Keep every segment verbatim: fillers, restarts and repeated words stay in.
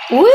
Woohoo!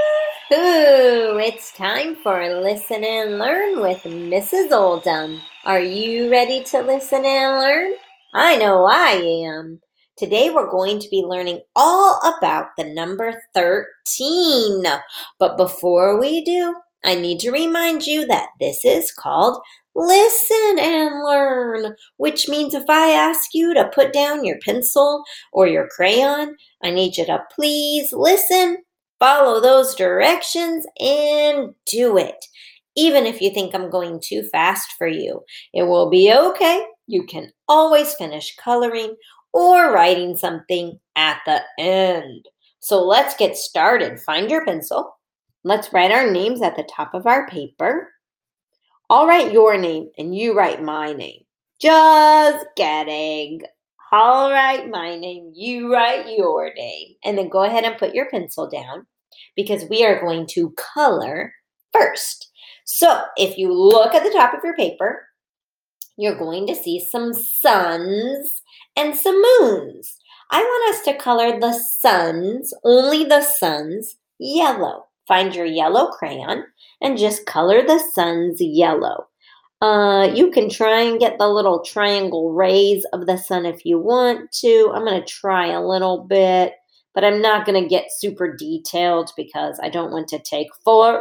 It's time for Listen and Learn with Missus Oldham. Are you ready to listen and learn? I know I am. Today we're going to be learning all about the number thirteen. But before we do, I need to remind you that this is called Listen and Learn, which means if I ask you to put down your pencil or your crayon, I need you to please listen. Follow those directions and do it. Even if you think I'm going too fast for you, it will be okay. You can always finish coloring or writing something at the end. So let's get started. Find your pencil. Let's write our names at the top of our paper. I'll write your name and you write my name. Just kidding. I'll write my name, you write your name. And then go ahead and put your pencil down because we are going to color first. So if you look at the top of your paper, you're going to see some suns and some moons. I want us to color the suns, only the suns, yellow. Find your yellow crayon and just color the suns yellow. Uh, you can try and get the little triangle rays of the sun if you want to. I'm going to try a little bit, but I'm not going to get super detailed because I don't want to take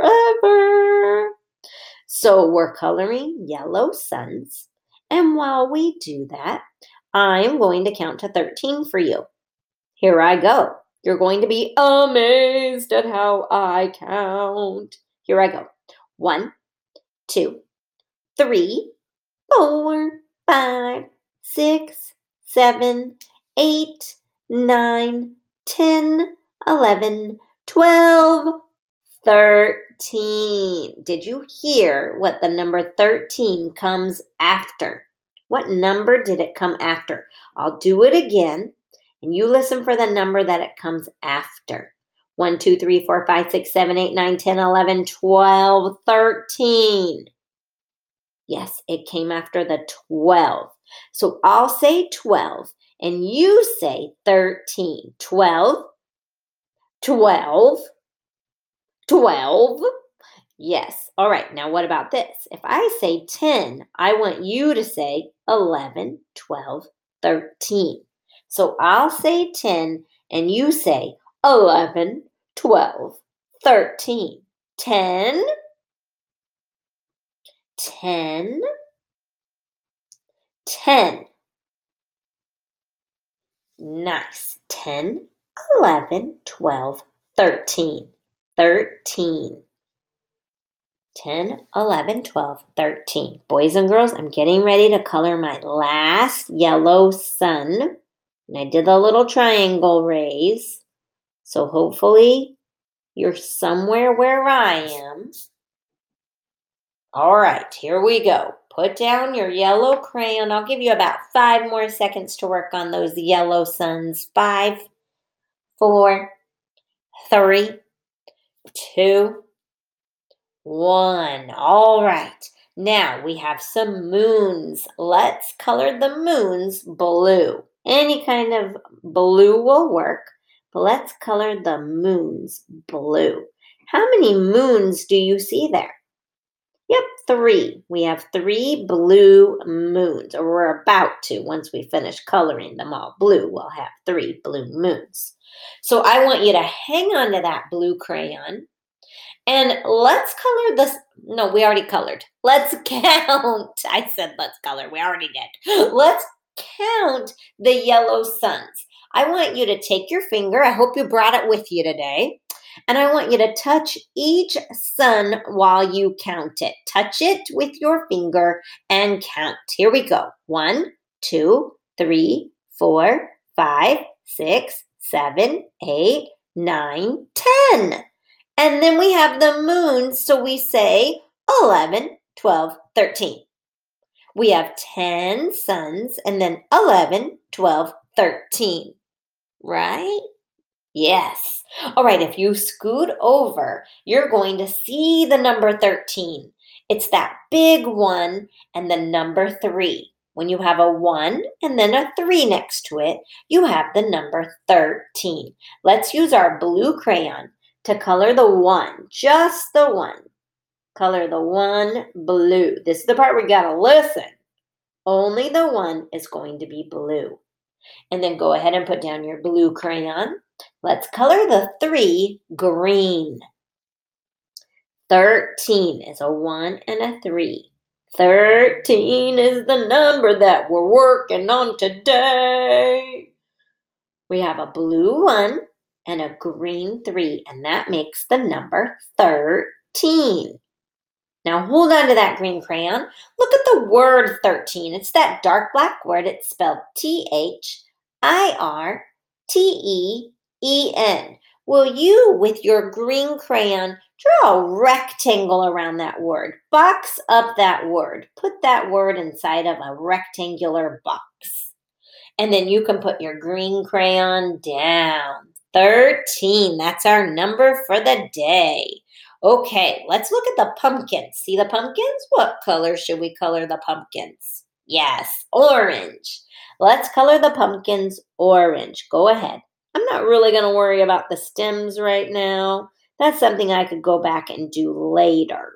forever. So we're coloring yellow suns. And while we do that, I'm going to count to thirteen for you. Here I go. You're going to be amazed at how I count. Here I go. One, two, three, four, five, six, seven, eight, nine, ten, eleven, twelve, thirteen. Did you hear what the number thirteen comes after? What number did it come after? I'll do it again, and you listen for the number that it comes after. one, two, three, four, five, six, seven, eight, nine, ten, eleven, twelve, thirteen. Yes, it came after the twelve. So I'll say twelve, and you say thirteen. twelve, twelve, twelve. Yes. All right. Now, what about this? If I say ten, I want you to say eleven, twelve, thirteen. So I'll say ten, and you say eleven, twelve, thirteen. ten, ten, ten. Nice. ten, eleven, twelve, thirteen. thirteen. ten, eleven, twelve, thirteen. Boys and girls, I'm getting ready to color my last yellow sun. And I did the little triangle rays. So hopefully you're somewhere where I am. All right, here we go. Put down your yellow crayon. I'll give you about five more seconds to work on those yellow suns. Five, four, three, two, one. All right. Now we have some moons. Let's color the moons blue. Any kind of blue will work, but let's color the moons blue. How many moons do you see there? Yep, three. We have three blue moons, or we're about to. Once we finish coloring them all blue, we'll have three blue moons. So I want you to hang on to that blue crayon. And let's color this. No, we already colored. Let's count. I said let's color. We already did. Let's count the yellow suns. I want you to take your finger. I hope you brought it with you today. And I want you to touch each sun while you count it. Touch it with your finger and count. Here we go. One, two, three, four, five, six, seven, eight, nine, ten. And then we have the moon, so we say eleven, twelve, thirteen. We have ten suns and then eleven, twelve, thirteen. Right? Yes. All right, if you scoot over, you're going to see the number thirteen. It's that big one and the number three. When you have a one and then a three next to it, you have the number thirteen. Let's use our blue crayon To color the one, just the one, color the one blue. This is the part where you gotta listen. Only the one is going to be blue. And then go ahead and put down your blue crayon. Let's color the three green. thirteen is a one and a three. thirteen is the number that we're working on today. We have a blue one and a green three, and that makes the number thirteen. Now hold on to that green crayon. Look at the word thirteen. It's that dark black word. It's spelled T H I R T E E N. Will you, with your green crayon, draw a rectangle around that word? Box up that word. Put that word inside of a rectangular box. And then you can put your green crayon down. thirteen, that's our number for the day. Okay, let's look at the pumpkins. See the pumpkins? What color should we color the pumpkins? Yes, orange. Let's color the pumpkins orange. Go ahead. I'm not really going to worry about the stems right now. That's something I could go back and do later.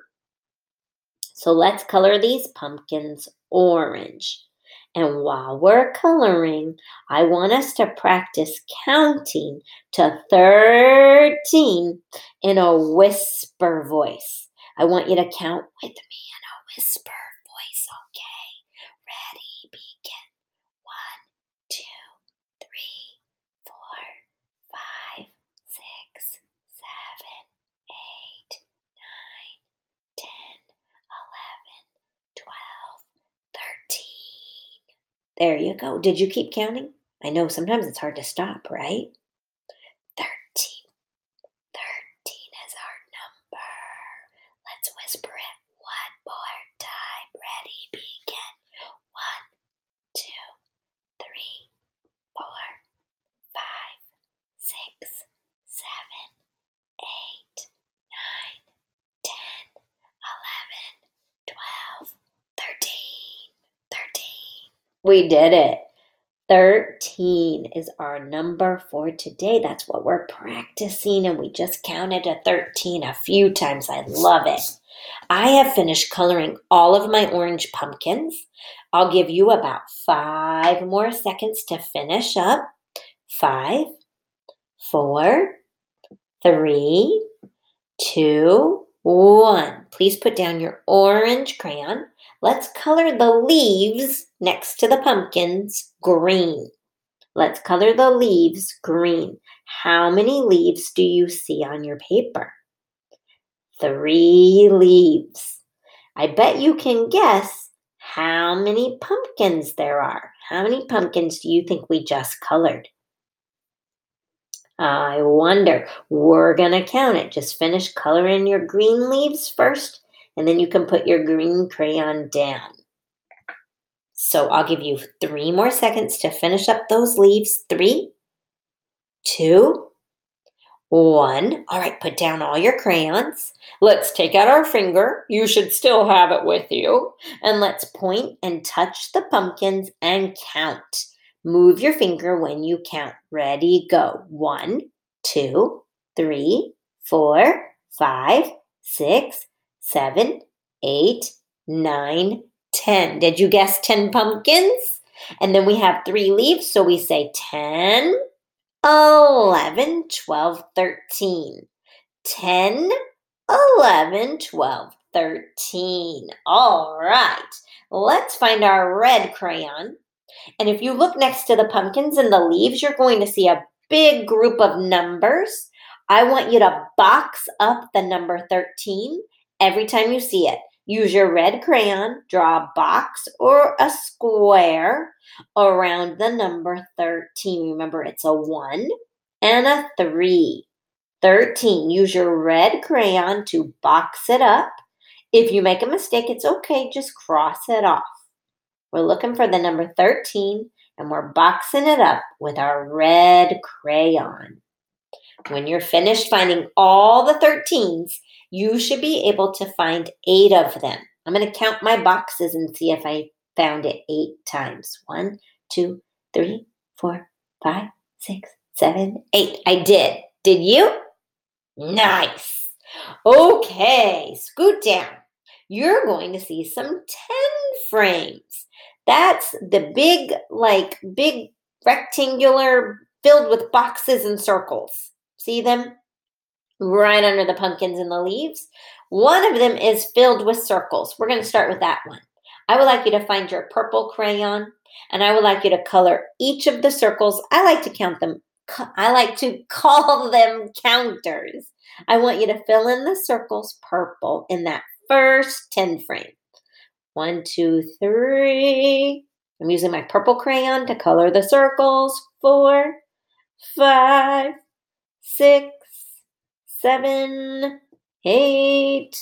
So let's color these pumpkins orange. And while we're coloring, I want us to practice counting to thirteen in a whisper voice. I want you to count with me in a whisper voice, okay? Ready, begin. One, two, three, four, five, six, seven, eight, nine, ten, eleven, twelve, thirteen. There you go. Did you keep counting? I know sometimes it's hard to stop, right? thirteen. thirteen is our number. Let's whisper it one more time. Ready, begin. One, two, three, four, five, six, seven, eight, nine, ten, eleven, twelve, thirteen. thirteen. We did it. thirteen is our number for today. That's what we're practicing, and we just counted to thirteen a few times. I love it. I have finished coloring all of my orange pumpkins. I'll give you about five more seconds to finish up. Five, four, three, two, one. Please put down your orange crayon. Let's color the leaves next to the pumpkins green. Let's color the leaves green. How many leaves do you see on your paper? Three leaves. I bet you can guess how many pumpkins there are. How many pumpkins do you think we just colored? I wonder. We're going to count it. Just finish coloring your green leaves first, and then you can put your green crayon down. So I'll give you three more seconds to finish up those leaves. Three, two, one. All right, put down all your crayons. Let's take out our finger. You should still have it with you. And let's point and touch the pumpkins and count. Move your finger when you count. Ready, go. One, two, three, four, five, six, seven, eight, nine, ten. Did you guess ten pumpkins? And then we have three leaves, so we say ten, eleven, twelve, thirteen. ten, eleven, twelve, thirteen. All right, let's find our red crayon. And if you look next to the pumpkins and the leaves, you're going to see a big group of numbers. I want you to box up the number thirteen every time you see it. Use your red crayon, draw a box or a square around the number thirteen. Remember, it's a one and a three. thirteen. Use your red crayon to box it up. If you make a mistake, it's okay. Just cross it off. We're looking for the number thirteen, and we're boxing it up with our red crayon. When you're finished finding all the thirteens, you should be able to find eight of them. I'm going to count my boxes and see if I found it eight times. One, two, three, four, five, six, seven, eight. I did. Did you? Nice. Okay, scoot down. You're going to see some ten frames. That's the big, like, big rectangular filled with boxes and circles. See them? Right under the pumpkins and the leaves. One of them is filled with circles. We're going to start with that one. I would like you to find your purple crayon and I would like you to color each of the circles. I like to count them. I like to call them counters. I want you to fill in the circles purple in that first ten frame. One, two, three. I'm using my purple crayon to color the circles. Four, five, six, seven, eight,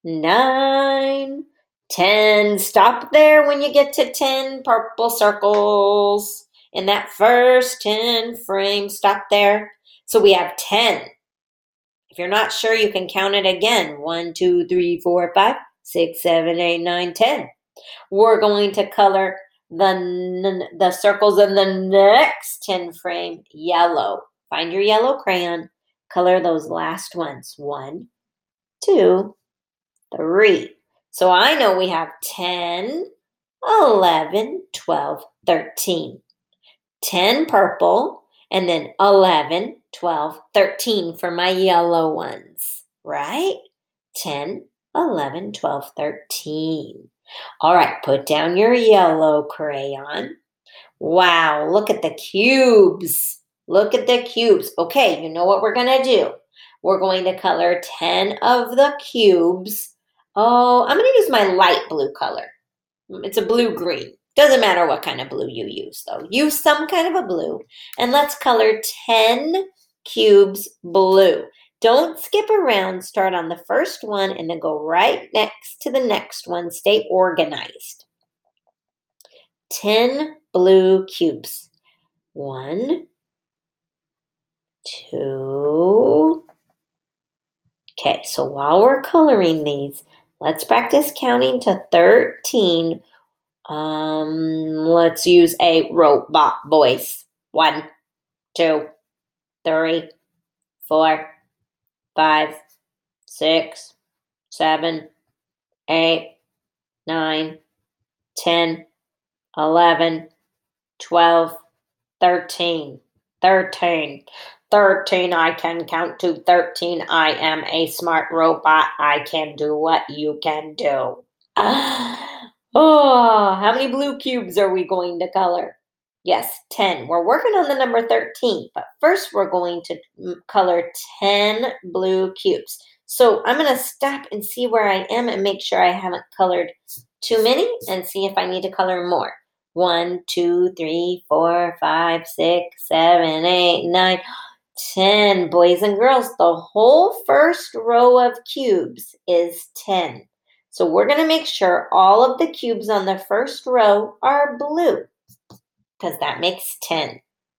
nine, ten. Stop there when you get to ten purple circles. In that first ten frames, stop there. So we have ten. If you're not sure, you can count it again. One, two, three, four, five, six, seven, eight, nine, ten. We're going to color the, the circles in the next ten frame yellow. Find your yellow crayon. Color those last ones. One, two, three. So I know we have ten, eleven, twelve, thirteen. ten purple, and then eleven, twelve, thirteen for my yellow ones, right? ten, eleven, twelve, thirteen. All right, put down your yellow crayon. Wow, look at the cubes. Look at the cubes. Okay, you know what we're going to do? We're going to color ten of the cubes. Oh, I'm going to use my light blue color. It's a blue-green. Doesn't matter what kind of blue you use, though. Use some kind of a blue. And let's color ten cubes blue. Don't skip around. Start on the first one and then go right next to the next one. Stay organized. ten blue cubes. One, two. Okay, so while we're coloring these, let's practice counting to thirteen. Um, let's use a robot voice. One, two, three, four, five, six, seven, eight, nine, ten, eleven, twelve, thirteen, thirteen, thirteen. I can count to thirteen. I am a smart robot. I can do what you can do. Oh, how many blue cubes are we going to color? Yes, ten. We're working on the number thirteen, but first we're going to color ten blue cubes. So I'm going to stop and see where I am and make sure I haven't colored too many and see if I need to color more. One, two, three, four, five, six, seven, eight, nine, ten. Boys and girls, the whole first row of cubes is ten. So we're going to make sure all of the cubes on the first row are blue because that makes ten.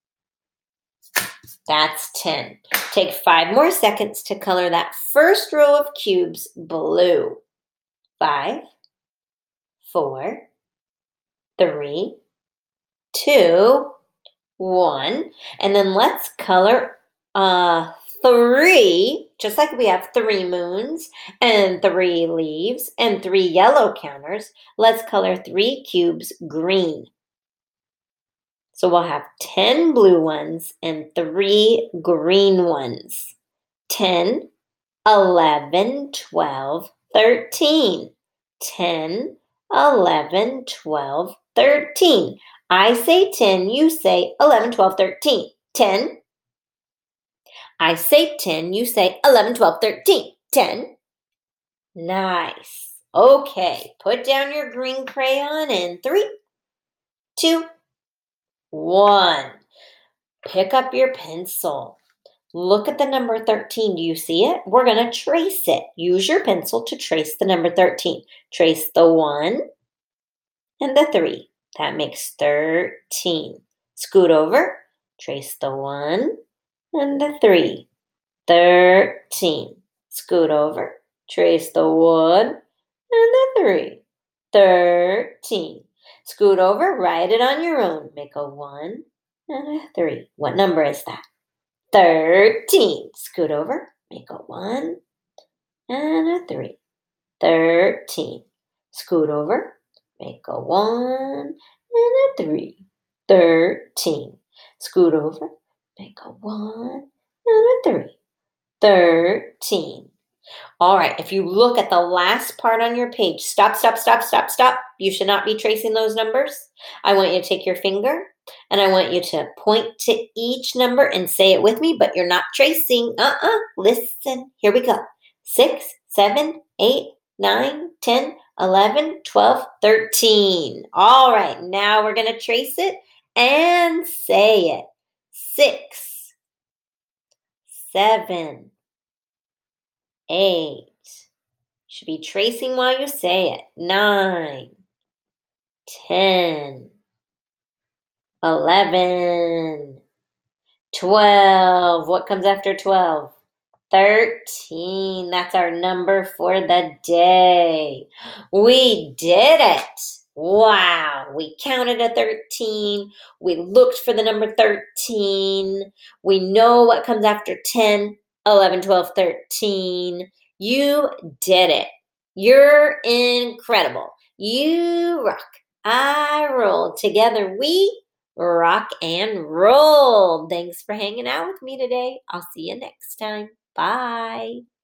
That's ten. Take five more seconds to color that first row of cubes blue. Five, four, three, two, one. And then let's color uh, three, just like we have three moons and three leaves and three yellow counters. Let's color three cubes green. So we'll have ten blue ones and three green ones. ten, eleven, twelve, thirteen. ten, eleven, twelve, thirteen. I say ten, you say eleven, twelve, thirteen. ten. I say ten, you say eleven, twelve, thirteen. ten. Nice. Okay, put down your green crayon in three, two, one. Pick up your pencil. Look at the number thirteen. Do you see it? We're going to trace it. Use your pencil to trace the number thirteen. Trace the one and the three. That makes thirteen. Scoot over. Trace the one and the three. thirteen. Scoot over. Trace the one and the three. thirteen. Scoot over. Write it on your own. Make a one and a three. What number is that? thirteen. Scoot over. Make a one and a three. thirteen. Scoot over. Make a one and a three. thirteen. Scoot over. Make a one and a three. thirteen. All right, if you look at the last part on your page, stop, stop, stop, stop, stop. You should not be tracing those numbers. I want you to take your finger and I want you to point to each number and say it with me, but you're not tracing. Uh-uh. Listen. Here we go. Six, seven, eight, nine, ten, eleven, twelve, thirteen. All right, now we're going to trace it and say it. Six, seven, eight. Should be tracing while you say it. Nine, ten, eleven, twelve. What comes after twelve? thirteen. That's our number for the day. We did it. Wow. We counted a thirteen. We looked for the number thirteen. We know what comes after ten, eleven, twelve, thirteen. You did it. You're incredible. You rock. I roll. Together we rock and roll. Thanks for hanging out with me today. I'll see you next time. Bye.